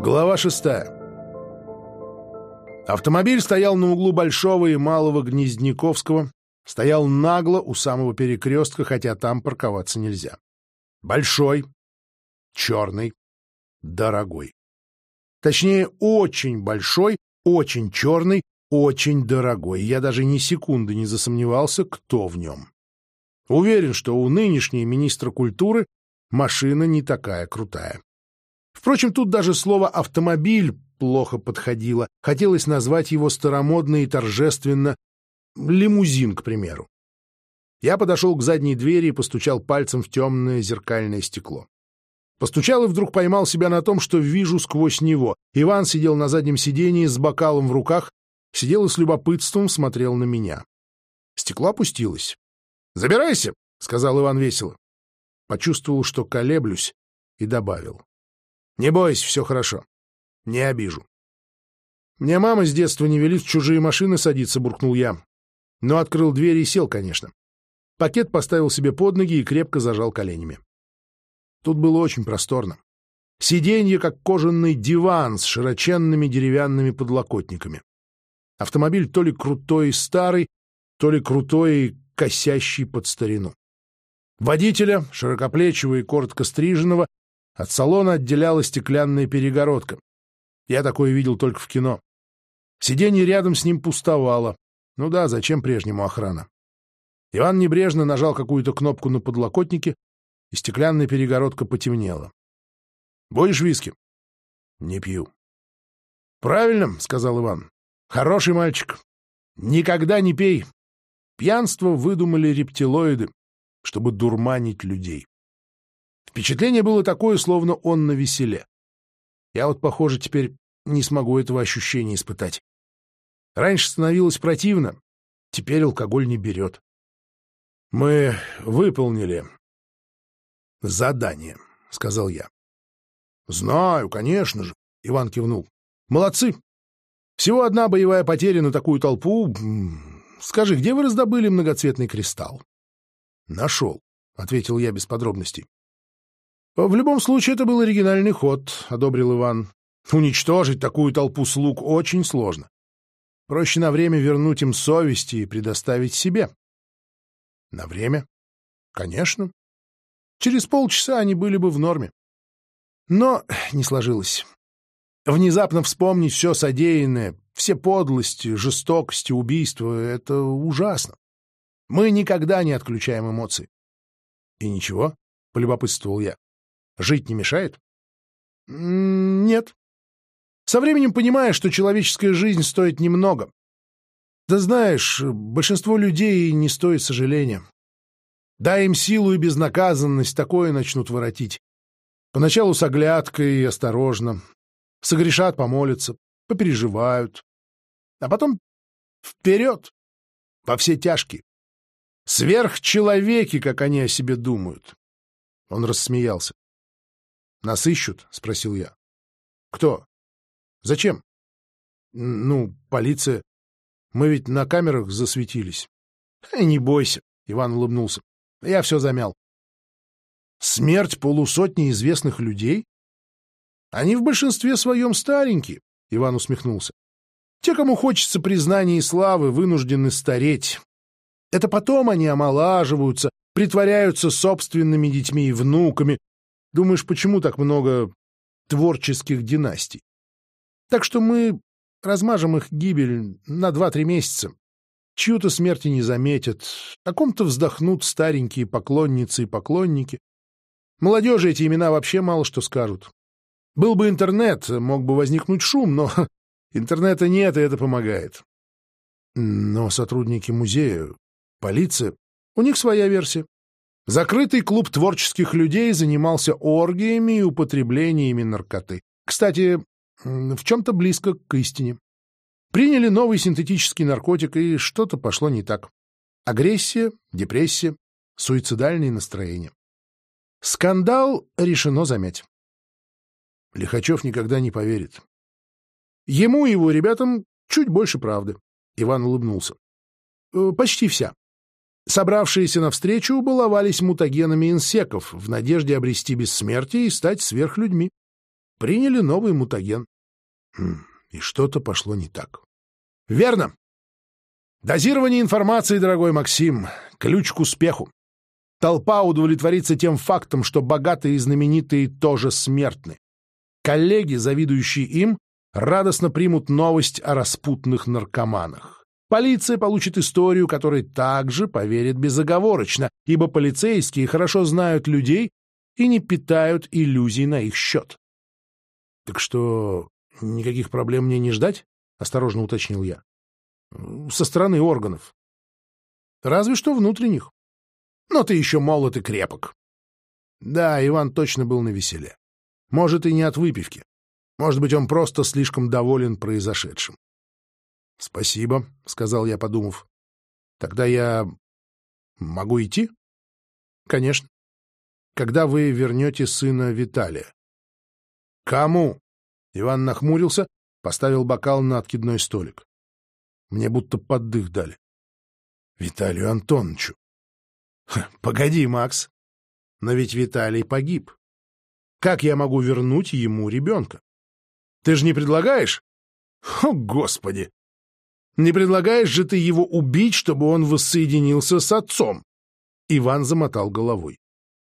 Глава 6. Автомобиль стоял на углу Большого и Малого Гнездниковского, стоял нагло у самого перекрестка, хотя там парковаться нельзя. Большой, черный, дорогой. Точнее, очень большой, очень черный, очень дорогой. Я даже ни секунды не засомневался, кто в нем. Уверен, что у нынешнего министра культуры машина не такая крутая. Впрочем, тут даже слово «автомобиль» плохо подходило. Хотелось назвать его старомодно и торжественно лимузин, к примеру. Я подошел к задней двери и постучал пальцем в темное зеркальное стекло. Постучал и вдруг поймал себя на том, что вижу сквозь него. Иван сидел на заднем сидении с бокалом в руках, сидел и с любопытством смотрел на меня. Стекло опустилось. «Забирайся!» — сказал Иван весело. Почувствовал, что колеблюсь, и добавил. «Не бойся, все хорошо. Не обижу». «Мне мама с детства не велит в чужие машины садиться», — буркнул я. Но открыл дверь и сел, конечно. Пакет поставил себе под ноги и крепко зажал коленями. Тут было очень просторно. Сиденье, как кожаный диван с широченными деревянными подлокотниками. Автомобиль то ли крутой и старый, то ли крутой и косящий под старину. Водителя, широкоплечего и коротко стриженного, от салона отделяла стеклянная перегородка. Я такое видел только в кино. Сиденье рядом с ним пустовало. Ну да, зачем прежнему охрана? Иван небрежно нажал какую-то кнопку на подлокотнике, и стеклянная перегородка потемнела. «Будешь виски?» «Не пью». «Правильно», — сказал Иван. «Хороший мальчик. Никогда не пей. Пьянство выдумали рептилоиды, чтобы дурманить людей». Впечатление было такое, словно он навеселе. Я вот, похоже, теперь не смогу этого ощущения испытать. Раньше становилось противно, теперь алкоголь не берет. «Мы выполнили задание», — сказал я. «Знаю, конечно же», — Иван кивнул. «Молодцы. Всего одна боевая потеря на такую толпу. Скажи, где вы раздобыли многоцветный кристалл?» «Нашел», — ответил я без подробностей. «В любом случае, это был оригинальный ход», — одобрил Иван. «Уничтожить такую толпу слуг очень сложно. Проще на время вернуть им совесть и предоставить себе». «На время?» «Конечно. Через полчаса они были бы в норме». Но не сложилось. Внезапно вспомнить все содеянное, все подлости, жестокости, убийства — это ужасно. Мы никогда не отключаем эмоции. «И ничего?» — полюбопытствовал я. «Жить не мешает?» «Нет. Со временем понимаешь, что человеческая жизнь стоит немного. Да знаешь, большинство людей не стоит сожаления. Дай им силу и безнаказанность, такое начнут воротить. Поначалу с оглядкой и осторожно. Согрешат, помолятся, попереживают. А потом вперед, во все тяжкие. Сверхчеловеки, как они о себе думают». Он рассмеялся. «Нас ищут?» — спросил я. «Кто? Зачем?» «Ну, полиция. Мы ведь на камерах засветились». «Не бойся», — Иван улыбнулся. «Я все замял». «Смерть полусотни известных людей? Они в большинстве своем старенькие», — Иван усмехнулся. «Те, кому хочется признания и славы, вынуждены стареть. Это потом они омолаживаются, притворяются собственными детьми и внуками. Думаешь, почему так много творческих династий? Так что мы размажем их гибель на 2-3 месяца. Чью-то смерти не заметят, о ком-то вздохнут старенькие поклонницы и поклонники. Молодежи эти имена вообще мало что скажут. Был бы интернет, мог бы возникнуть шум, но интернета нет, и это помогает. Но сотрудники музея, полиция, у них своя версия. Закрытый клуб творческих людей занимался оргиями и употреблениями наркоты. Кстати, в чем-то близко к истине. Приняли новый синтетический наркотик, и что-то пошло не так. Агрессия, депрессия, суицидальные настроения. Скандал решено замять. Лихачев никогда не поверит. Ему и его ребятам чуть больше правды. Иван улыбнулся. Почти вся. Собравшиеся навстречу баловались мутагенами инсеков в надежде обрести бессмертие и стать сверхлюдьми. приняли новый мутаген. И что-то пошло не так. Верно. Дозирование информации, дорогой Максим, ключ к успеху. Толпа удовлетворится тем фактом, что богатые и знаменитые тоже смертны. Коллеги, завидующие им, радостно примут новость о распутных наркоманах. Полиция получит историю, которой также поверит безоговорочно, ибо полицейские хорошо знают людей и не питают иллюзий на их счет. — Так что никаких проблем мне не ждать? — осторожно уточнил я. — Со стороны органов. — Разве что внутренних. Но ты еще молод и крепок. Да, Иван точно был навеселе. Может, и не от выпивки. Может быть, он просто слишком доволен произошедшим. — Спасибо, — сказал я, подумав. — Тогда я могу идти? — Конечно. Когда вы вернете сына Виталия? — Кому? Иван нахмурился, поставил бокал на откидной столик. Мне будто поддых дали. — Виталию Антоновичу. — Погоди, Макс. Но ведь Виталий погиб. Как я могу вернуть ему ребенка? Ты же не предлагаешь? О, Господи! Не предлагаешь же ты его убить, чтобы он воссоединился с отцом? Иван замотал головой.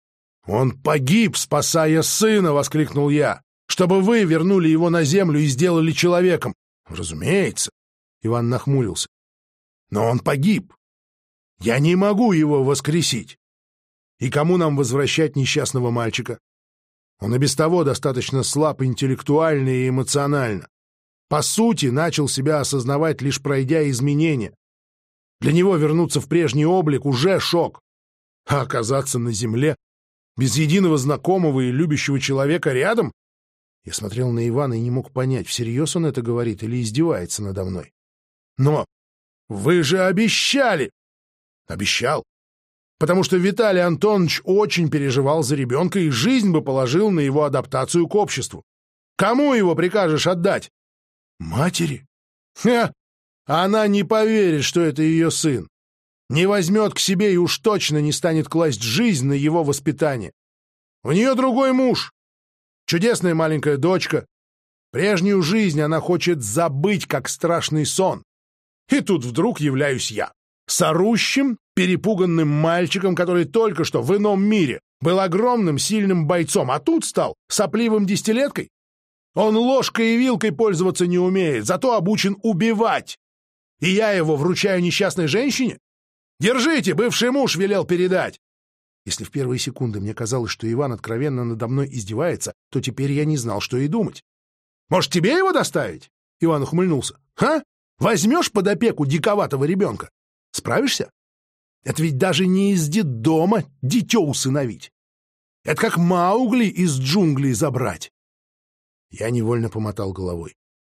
Он погиб, спасая сына, воскликнул я, чтобы вы вернули его на землю и сделали человеком. Разумеется. Иван нахмурился. Но он погиб. Я не могу его воскресить. И кому нам возвращать несчастного мальчика? Он и без того достаточно слаб интеллектуально и эмоционально. По сути, начал себя осознавать, лишь пройдя изменения. Для него вернуться в прежний облик уже шок. А оказаться на земле, без единого знакомого и любящего человека рядом? Я смотрел на Ивана и не мог понять, всерьез он это говорит или издевается надо мной. Но вы же обещали! Обещал. Потому что Виталий Антонович очень переживал за ребенка и жизнь бы положил на его адаптацию к обществу. Кому его прикажешь отдать? Матери? Ха! Она не поверит, что это ее сын. Не возьмет к себе и уж точно не станет класть жизнь на его воспитание. У нее другой муж. Чудесная маленькая дочка. Прежнюю жизнь она хочет забыть, как страшный сон. И тут вдруг являюсь я. С орущим, перепуганным мальчиком, который только что в ином мире был огромным, сильным бойцом, а тут стал сопливым десятилеткой. Он ложкой и вилкой пользоваться не умеет, зато обучен убивать. И я его вручаю несчастной женщине? Держите, бывший муж велел передать. Если в первые секунды мне казалось, что Иван откровенно надо мной издевается, то теперь я не знал, что и думать. Может, тебе его доставить? Иван ухмыльнулся. Ха? Возьмешь под опеку диковатого ребенка? Справишься? Это ведь даже не из детдома дитё усыновить. Это как Маугли из джунглей забрать. Я невольно помотал головой.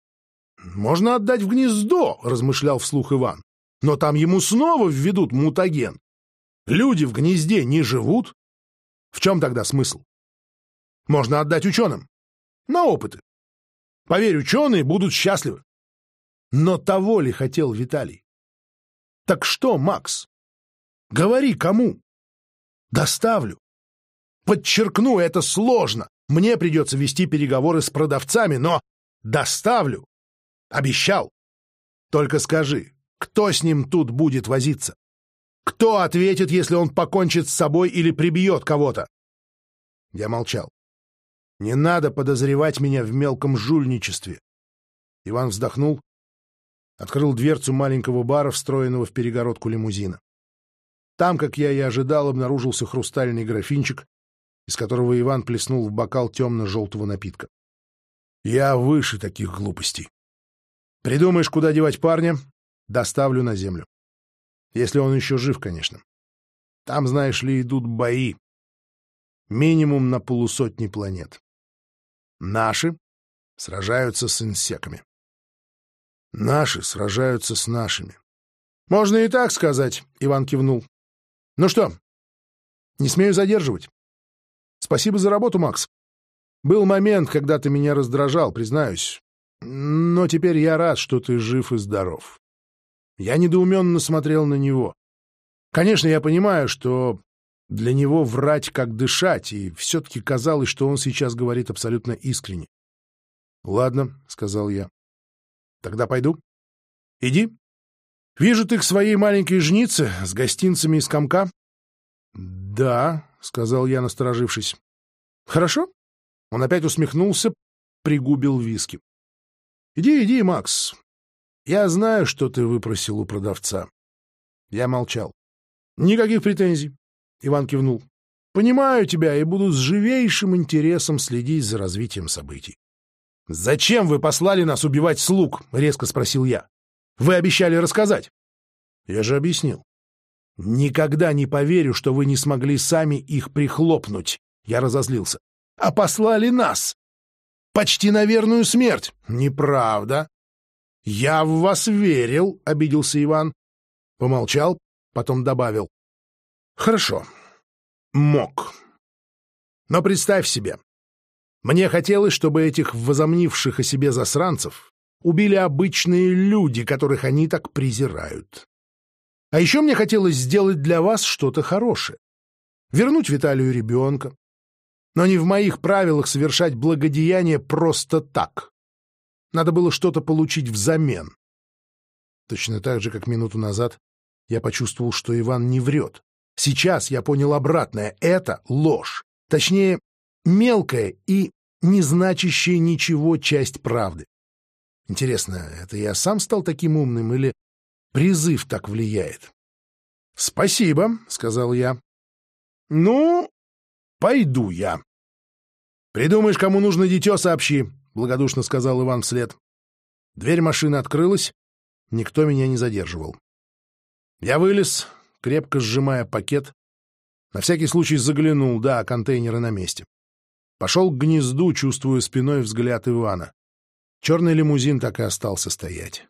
«Можно отдать в гнездо», — размышлял вслух Иван. «Но там ему снова введут мутаген. Люди в гнезде не живут. В чем тогда смысл? Можно отдать ученым. На опыты. Поверь, ученые будут счастливы». Но того ли хотел Виталий? Так что, Макс? Говори, кому? Доставлю. Подчеркну, это сложно. Мне придется вести переговоры с продавцами, но доставлю. Обещал. Только скажи, кто с ним тут будет возиться? Кто ответит, если он покончит с собой или прибьет кого-то? Я молчал. Не надо подозревать меня в мелком жульничестве. Иван вздохнул, открыл дверцу маленького бара, встроенного в перегородку лимузина. Там, как я и ожидал, обнаружился хрустальный графинчик, из которого Иван плеснул в бокал темно-желтого напитка. Я выше таких глупостей. Придумаешь, куда девать парня, доставлю на землю. Если он еще жив, конечно. Там, знаешь ли, идут бои. Минимум на 50 планет. Наши сражаются с инсеками. Наши сражаются с нашими. Можно и так сказать, Иван кивнул. Ну что, не смею задерживать. Спасибо за работу, Макс. Был момент, когда ты меня раздражал, признаюсь. Но теперь я рад, что ты жив и здоров. Я недоуменно смотрел на него. Конечно, я понимаю, что для него врать как дышать, и все-таки казалось, что он сейчас говорит абсолютно искренне. Ладно, — сказал я. Тогда пойду. Иди. Вижу, ты к своей маленькой жнице с гостинцами из комка. Да, — сказал я, насторожившись. Хорошо. Он опять усмехнулся, пригубил виски. Иди, иди, Макс. Я знаю, что ты выпросил у продавца. Я молчал. Никаких претензий. Иван кивнул. Понимаю тебя и буду с живейшим интересом следить за развитием событий. «Зачем вы послали нас убивать слуг?» — резко спросил я. «Вы обещали рассказать». Я же объяснил. «Никогда не поверю, что вы не смогли сами их прихлопнуть». Я разозлился. «А послали нас! Почти на верную смерть!» «Неправда!» «Я в вас верил», — обиделся Иван. Помолчал, потом добавил. «Хорошо. Мог. Но представь себе, мне хотелось, чтобы этих возомнивших о себе засранцев убили обычные люди, которых они так презирают. А еще мне хотелось сделать для вас что-то хорошее. Вернуть Виталию ребенка. Но не в моих правилах совершать благодеяние просто так. Надо было что-то получить взамен. Точно так же, как минуту назад, я почувствовал, что Иван не врет. Сейчас я понял обратное. Это ложь. Точнее, мелкая и не значащая ничего часть правды. Интересно, это я сам стал таким умным или призыв так влияет? — Спасибо, — сказал я. — Ну, пойду я. — Придумаешь, кому нужно дитё, сообщи, — благодушно сказал Иван вслед. Дверь машины открылась, никто меня не задерживал. Я вылез, крепко сжимая пакет. На всякий случай заглянул, да, контейнеры на месте. Пошел к гнезду, чувствуя спиной взгляд Ивана. Черный лимузин так и остался стоять.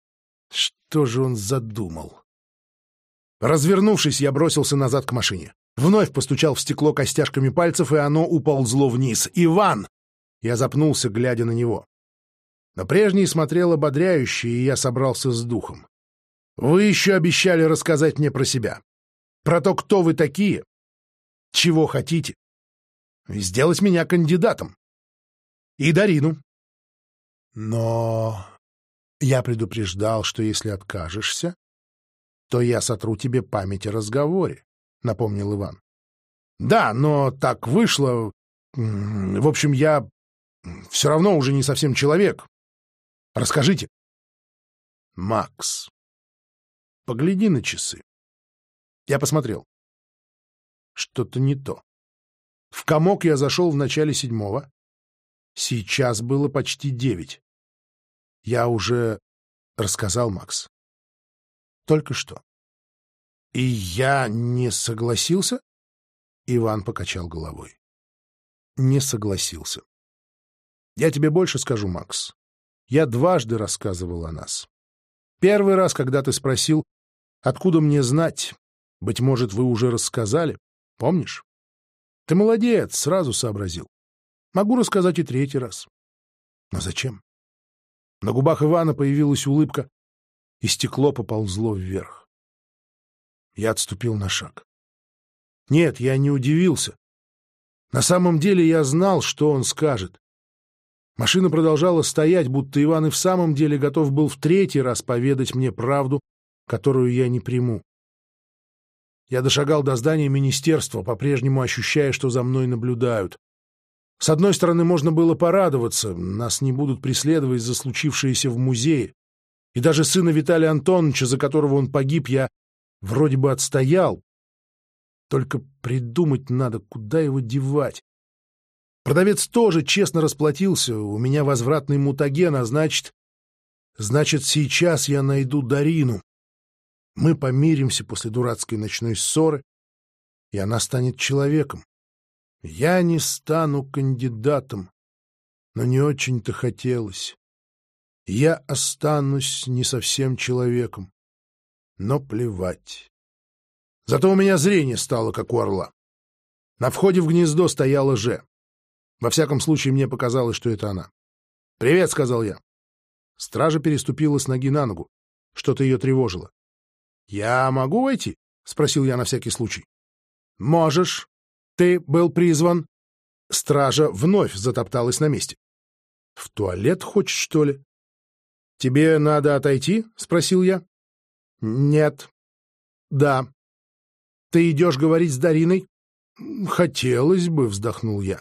Что же он задумал? Развернувшись, я бросился назад к машине. Вновь постучал в стекло костяшками пальцев, и оно уползло вниз. «Иван!» Я запнулся, глядя на него. На прежний смотрел ободряюще, и я собрался с духом. «Вы еще обещали рассказать мне про себя. Про то, кто вы такие, чего хотите. И сделать меня кандидатом. И Дарину. Но я предупреждал, что если откажешься, то я сотру тебе память о разговоре», — напомнил Иван. «Да, но так вышло. В общем, я все равно уже не совсем человек. Расскажите». «Макс, погляди на часы». Я посмотрел. Что-то не то. В комок я зашел в начале 7-го. Сейчас было почти 9. Я уже рассказал, Макс. Только что. И я не согласился? Иван покачал головой. Не согласился. Я тебе больше скажу, Макс. Я дважды рассказывал о нас. Первый раз, когда ты спросил, откуда мне знать, быть может, вы уже рассказали, помнишь? Ты молодец, сразу сообразил. Могу рассказать и третий раз. Но зачем? На губах Ивана появилась улыбка, и стекло поползло вверх. Я отступил на шаг. Нет, я не удивился. На самом деле я знал, что он скажет. Машина продолжала стоять, будто Иван и в самом деле готов был в третий раз поведать мне правду, которую я не приму. Я дошагал до здания министерства, по-прежнему ощущая, что за мной наблюдают. С одной стороны, можно было порадоваться, нас не будут преследовать за случившееся в музее. И даже сына Виталия Антоновича, за которого он погиб, я вроде бы отстоял. Только придумать надо, куда его девать. Продавец тоже честно расплатился, у меня возвратный мутаген, а значит, сейчас я найду Дарину. Мы помиримся после дурацкой ночной ссоры, и она станет человеком. Я не стану кандидатом, но не очень-то хотелось. Я останусь не совсем человеком, но плевать. Зато у меня зрение стало, как у орла. На входе в гнездо стояла Же. Во всяком случае, мне показалось, что это она. «Привет», — сказал я. Стража переступила с ноги на ногу. Что-то ее тревожило. «Я могу войти?» — спросил я на всякий случай. «Можешь. Ты был призван». Стража вновь затопталась на месте. В туалет хочешь, что ли? Тебе надо отойти? — спросил я. Нет. Да. Ты идешь говорить с Дариной? Хотелось бы, — вздохнул я.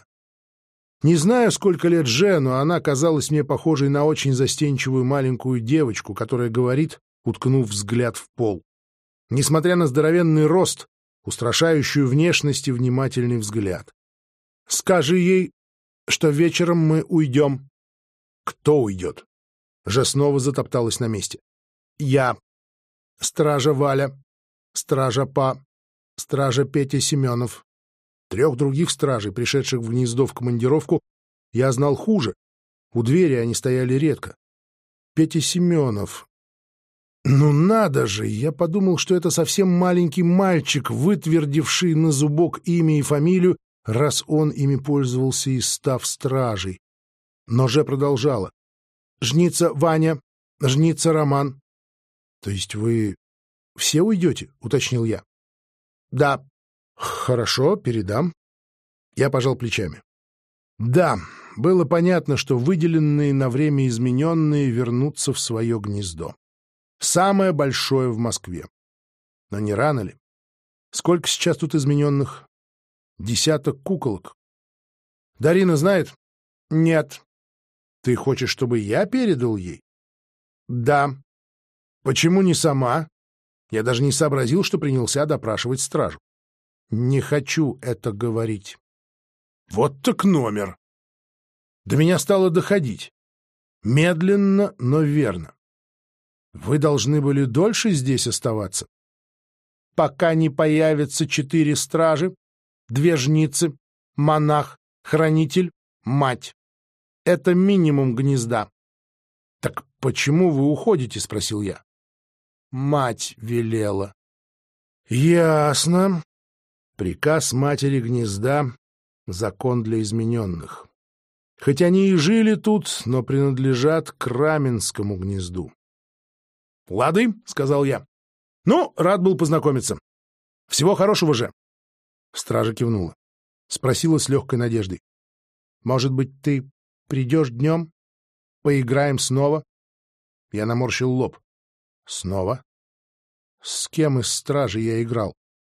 Не знаю, сколько лет Же, но она казалась мне похожей на очень застенчивую маленькую девочку, которая говорит, уткнув взгляд в пол. Несмотря на здоровенный рост, устрашающую внешность и внимательный взгляд. Скажи ей, что вечером мы уйдем. Кто уйдет? Же снова затопталась на месте. Я. Стража Валя. Стража Па. Стража Петя Семенов. 3 других стражей, пришедших в гнездо в командировку, я знал хуже. У двери они стояли редко. Петя Семенов. Ну надо же! Я подумал, что это совсем маленький мальчик, вытвердивший на зубок имя и фамилию, раз он ими пользовался и став стражей. Но Же продолжала. Жница Ваня, жница Роман. То есть вы все уйдете? — уточнил я. Да. Хорошо, передам. Я пожал плечами. Да, было понятно, что выделенные на время измененные вернутся в свое гнездо. Самое большое в Москве. Но не рано ли? Сколько сейчас тут измененных? 10 куколок. Дарина знает? Нет. Ты хочешь, чтобы я передал ей? Да. Почему не сама? Я даже не сообразил, что принялся допрашивать стражу. Не хочу это говорить. Вот так номер. До меня стало доходить. Медленно, но верно. Вы должны были дольше здесь оставаться. Пока не появятся 4 стражи, 2 жницы, монах, хранитель, мать. Это минимум гнезда. — Так почему вы уходите? — спросил я. Мать велела. — Ясно. Приказ матери гнезда — закон для измененных. Хоть они и жили тут, но принадлежат к Раменскому гнезду. — Лады, — сказал я. — Ну, рад был познакомиться. Всего хорошего же. Стража кивнула. Спросила с легкой надеждой. — Может быть, ты придешь днем? Поиграем снова? Я наморщил лоб. — Снова? С кем из стражи я играл?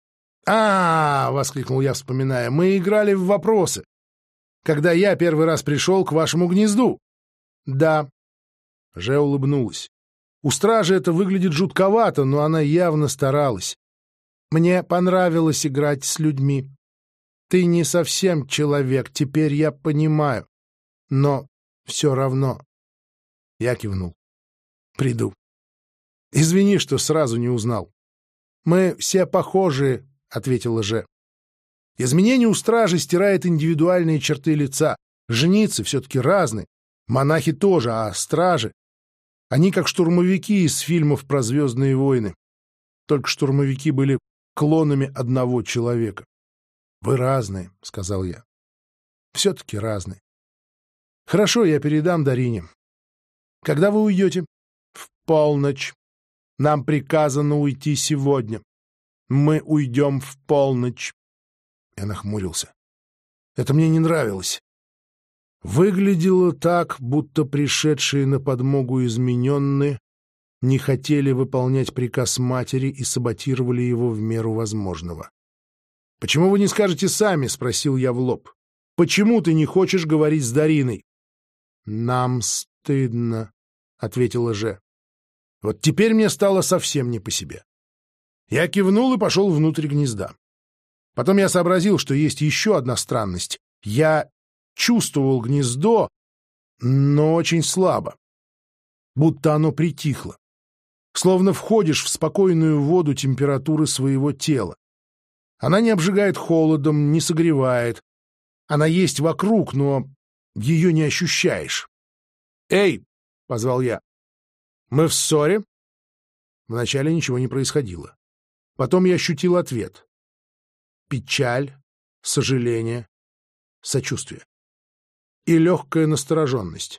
Воскликнул я, вспоминая. Мы играли в вопросы. Когда я первый раз пришел к вашему гнезду. Да. Же улыбнулась. У стражи это выглядит жутковато, но она явно старалась. Мне понравилось играть с людьми. Ты не совсем человек, теперь я понимаю. Но все равно. Я кивнул. Приду. Извини, что сразу не узнал. Мы все похожие, — ответила Же. Изменение у стражи стирает индивидуальные черты лица. Жницы все-таки разные. Монахи тоже, а стражи... Они как штурмовики из фильмов про «Звездные войны». Только штурмовики были клонами одного человека. — Вы разные, — сказал я. — Все-таки разные. — Хорошо, я передам Дарине. — Когда вы уйдете? — В полночь. Нам приказано уйти сегодня. Мы уйдем в полночь. Я нахмурился. Это мне не нравилось. Выглядело так, будто пришедшие на подмогу измененные не хотели выполнять приказ матери и саботировали его в меру возможного. — Почему вы не скажете сами? — спросил я в лоб. — Почему ты не хочешь говорить с Дариной? — Нам стыдно, — ответила Же. Вот теперь мне стало совсем не по себе. Я кивнул и пошел внутрь гнезда. Потом я сообразил, что есть еще одна странность. Я чувствовал гнездо, но очень слабо. Будто оно притихло. Словно входишь в спокойную воду температуры своего тела. Она не обжигает холодом, не согревает. Она есть вокруг, но ее не ощущаешь. «Эй!» — позвал я. «Мы в ссоре?» Вначале ничего не происходило. Потом я ощутил ответ. Печаль, сожаление, сочувствие. И легкая настороженность.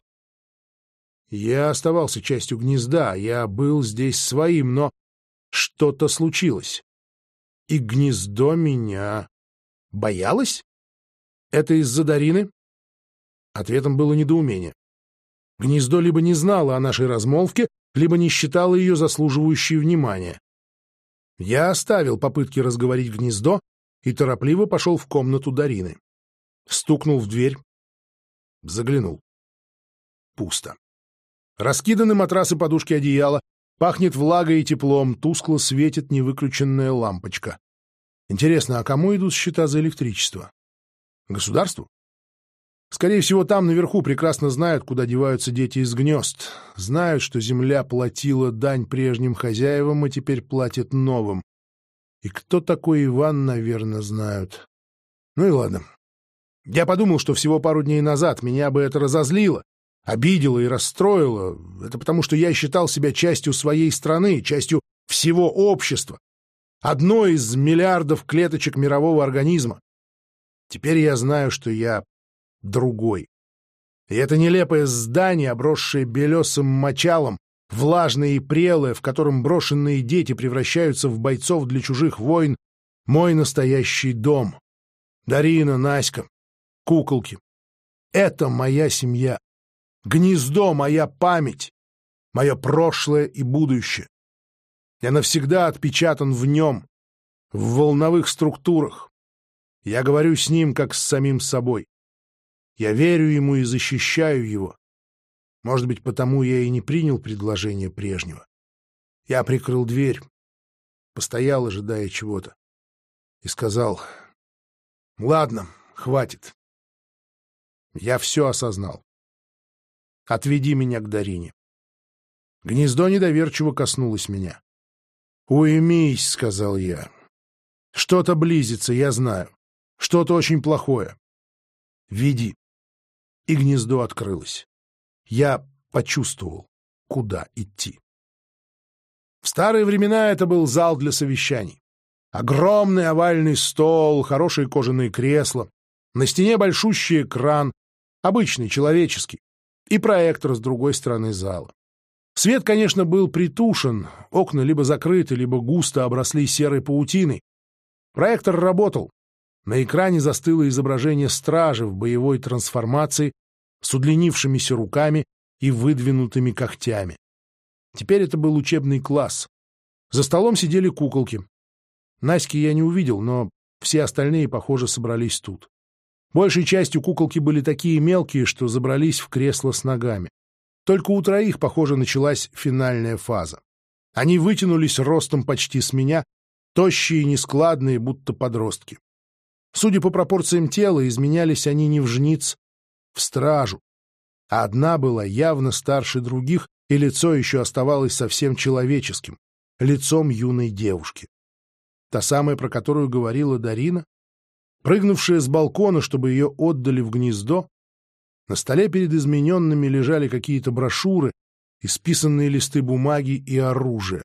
Я оставался частью гнезда, я был здесь своим, но что-то случилось. И гнездо меня боялось? Это из-за Дарины? Ответом было недоумение. Гнездо либо не знало о нашей размолвке, либо не считало ее заслуживающей внимания. Я оставил попытки разговорить гнездо и торопливо пошел в комнату Дарины. Стукнул в дверь. Заглянул. Пусто. Раскиданы матрасы, подушки, одеяла. Пахнет влагой и теплом, тускло светит невыключенная лампочка. Интересно, а кому идут счета за электричество? Государству? Скорее всего, там наверху прекрасно знают, куда деваются дети из гнезд. Знают, что земля платила дань прежним хозяевам, и теперь платит новым. И кто такой Иван, наверное, знают. Ну и ладно. Я подумал, что всего пару дней назад меня бы это разозлило, обидело и расстроило. Это потому, что я считал себя частью своей страны, частью всего общества, одной из миллиардов клеточек мирового организма. Теперь я знаю, что я другой. И это нелепое здание, обросшее белесым мочалом, влажное и прелое, в котором брошенные дети превращаются в бойцов для чужих войн, мой настоящий дом. Дарина, Наська, куколки. Это моя семья. Гнездо — моя память, мое прошлое и будущее. Я навсегда отпечатан в нем, в волновых структурах. Я говорю с ним, как с самим собой. Я верю ему и защищаю его. Может быть, потому я и не принял предложение прежнего. Я прикрыл дверь, постоял, ожидая чего-то, и сказал: «Ладно, хватит. Я все осознал. Отведи меня к Дарине». Гнездо недоверчиво коснулось меня. «Уймись», — сказал я. «Что-то близится, я знаю. Что-то очень плохое. Веди». И гнездо открылось. Я почувствовал, куда идти. В старые времена это был зал для совещаний. Огромный овальный стол, хорошие кожаные кресла, на стене большущий экран, обычный, человеческий, и проектор с другой стороны зала. Свет, конечно, был притушен, окна либо закрыты, либо густо обросли серой паутиной. Проектор работал. На экране застыло изображение стражи в боевой трансформации с удлинившимися руками и выдвинутыми когтями. Теперь это был учебный класс. За столом сидели куколки. Наськи я не увидел, но все остальные, похоже, собрались тут. Большей частью куколки были такие мелкие, что забрались в кресло с ногами. Только у троих, похоже, началась финальная фаза. Они вытянулись ростом почти с меня, тощие и нескладные, будто подростки. Судя по пропорциям тела, изменялись они не в жниц, в стражу. А одна была явно старше других, и лицо еще оставалось совсем человеческим, лицом юной девушки. Та самая, про которую говорила Дарина, прыгнувшая с балкона, чтобы ее отдали в гнездо. На столе перед измененными лежали какие-то брошюры, исписанные листы бумаги и оружие.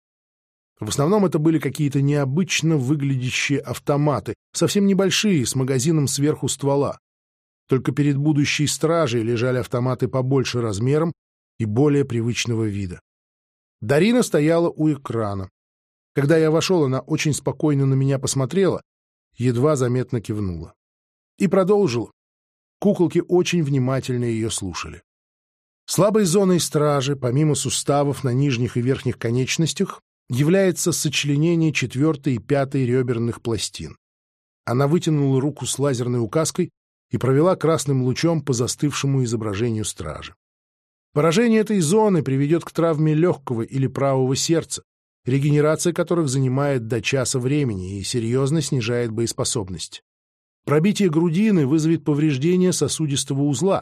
В основном это были какие-то необычно выглядящие автоматы, совсем небольшие, с магазином сверху ствола. Только перед будущей стражей лежали автоматы побольше размером и более привычного вида. Дарина стояла у экрана. Когда я вошел, она очень спокойно на меня посмотрела, едва заметно кивнула. И продолжила. Куколки очень внимательно ее слушали. Слабой зоной стражи, помимо суставов на нижних и верхних конечностях, является сочленение 4-й и 5-й реберных пластин. Она вытянула руку с лазерной указкой и провела красным лучом по застывшему изображению стражи. Поражение этой зоны приведет к травме легкого или правого сердца, регенерация которых занимает до часа времени и серьезно снижает боеспособность. Пробитие грудины вызовет повреждение сосудистого узла,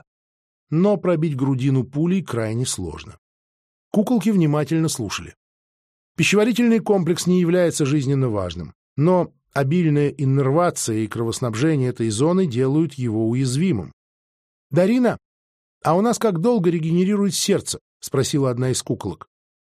но пробить грудину пулей крайне сложно. Куколки внимательно слушали. Пищеварительный комплекс не является жизненно важным, но обильная иннервация и кровоснабжение этой зоны делают его уязвимым. «Дарина, а у нас как долго регенерирует сердце?» — спросила одна из куколок.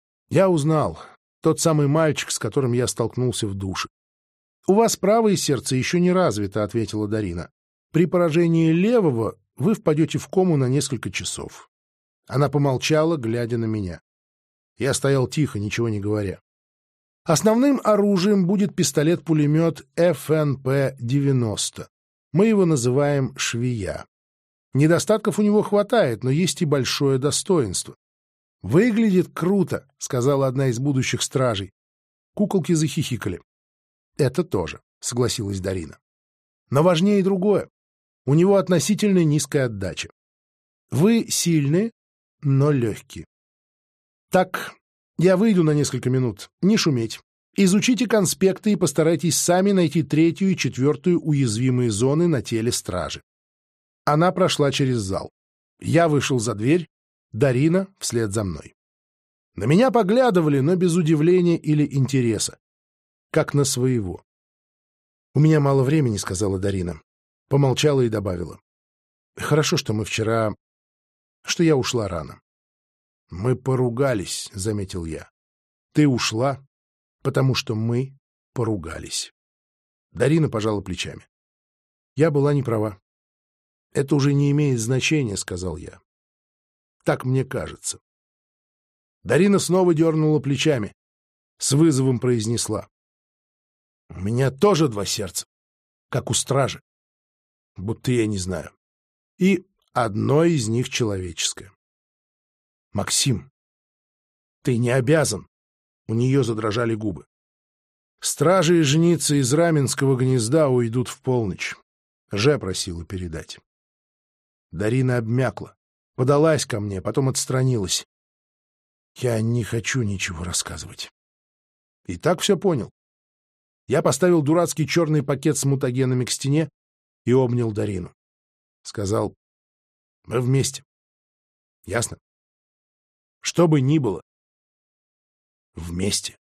Я узнал. Тот самый мальчик, с которым я столкнулся в душе. «У вас правое сердце еще не развито», — ответила Дарина. «При поражении левого вы впадете в кому на несколько часов». Она помолчала, глядя на меня. Я стоял тихо, ничего не говоря. Основным оружием будет пистолет-пулемет ФНП-90. Мы его называем «Швея». Недостатков у него хватает, но есть и большое достоинство. «Выглядит круто», — сказала одна из будущих стражей. Куколки захихикали. «Это тоже», — согласилась Дарина. «Но важнее другое. У него относительно низкая отдача. Вы сильные, но легкие. Так, я выйду на несколько минут. Не шуметь. Изучите конспекты и постарайтесь сами найти 3-ю и 4-ю уязвимые зоны на теле стражи». Она прошла через зал. Я вышел за дверь, Дарина вслед за мной. На меня поглядывали, но без удивления или интереса, как на своего. «У меня мало времени», — сказала Дарина. Помолчала и добавила. «Хорошо, что я ушла рано». «Мы поругались», — заметил я. «Ты ушла, потому что мы поругались». Дарина пожала плечами. «Я была не права». «Это уже не имеет значения», — сказал я. «Так мне кажется». Дарина снова дернула плечами. С вызовом произнесла. «У меня тоже 2 сердца, как у стражи. Будто я не знаю. И одно из них человеческое». «Максим, ты не обязан». У нее задрожали губы. «Стражи и женицы из Раменского гнезда уйдут в полночь. Же просила передать». Дарина обмякла, подалась ко мне, потом отстранилась. «Я не хочу ничего рассказывать». И так все понял. Я поставил дурацкий черный пакет с мутагенами к стене и обнял Дарину. Сказал: «Мы вместе. Ясно? Что бы ни было, вместе».